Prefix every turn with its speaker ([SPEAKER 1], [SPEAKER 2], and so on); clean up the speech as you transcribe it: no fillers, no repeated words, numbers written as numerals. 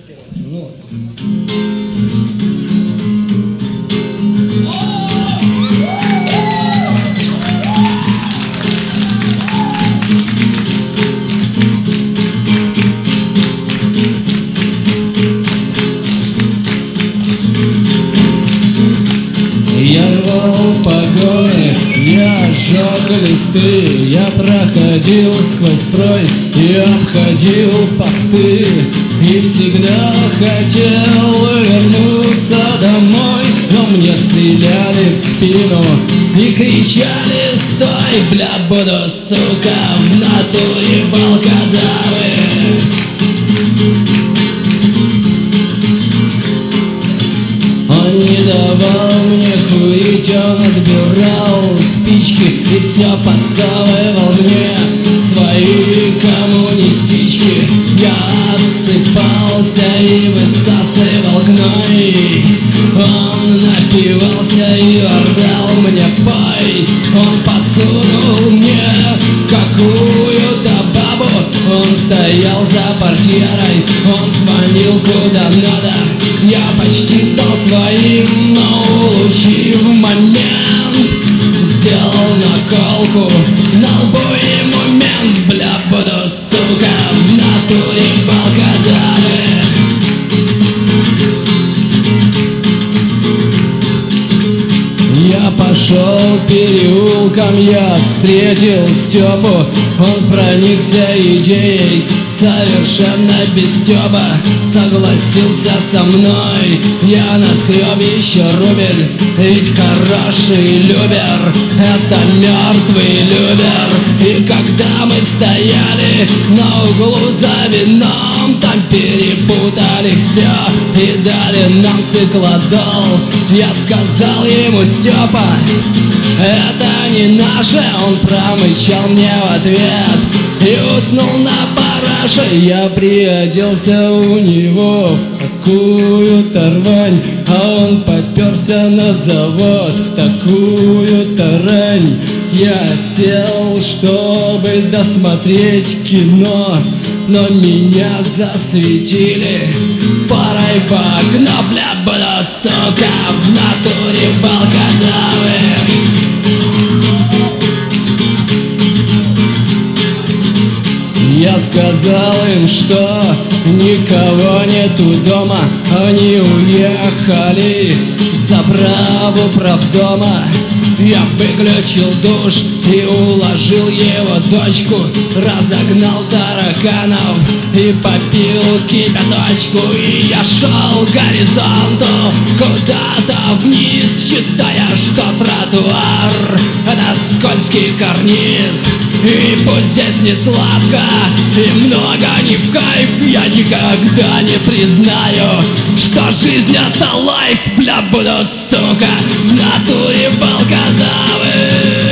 [SPEAKER 1] Ну. Я рвал погоны, я сжег листы, я проходил сквозь строй и обходил посты, и всегда хотел вернуться домой, но мне стреляли в спину и кричали: стой, бля, буду, сука, в натуре волкодавы. Он не давал мне курить, он отбирал спички и все подсовывал мне свои коммунистички. Я обсыпался и высасывал гной. Он напивался и орал мне: пой. Он подсунул мне какую-то бабу. Он стоял за портьерой, он звонил куда надо. Я почти стал своим, но улучив момент, сделал наколку на лбу ему мент. Бля, буду, сука, в натуре волкодавы. Я пошел переулком, я встретил Степу. Он проникся идеей совершенно без стёба, согласился со мной. Я наскреб еще рубль, ведь хороший любер — это мертвый любер. И когда мы стояли на углу за вином, там перепутали все и дали нам циклодол. Я сказал ему: Степа, это не наше. Он промычал мне в ответ и уснул на параше. Я приоделся у него в какую-то рвань, а он попёрся на завод в такую-то рань. Я сел, чтобы досмотреть кино, но меня засветили фарой в окно. Бля, буду, сука, в натуре волкодавы. Я сказал им, что никого нету дома. Они уехали за праву правдома. Я выключил душ и уложил его дочку, разогнал тараканов и попил кипяточку. И я шел к горизонту куда-то вниз, считая, что тротуар — это скользкий карниз. И пусть здесь не сладко и много не в кайф, я никогда не признаю, что жизнь — это лайф. Бля, буду, сука, в натуре волкодавы.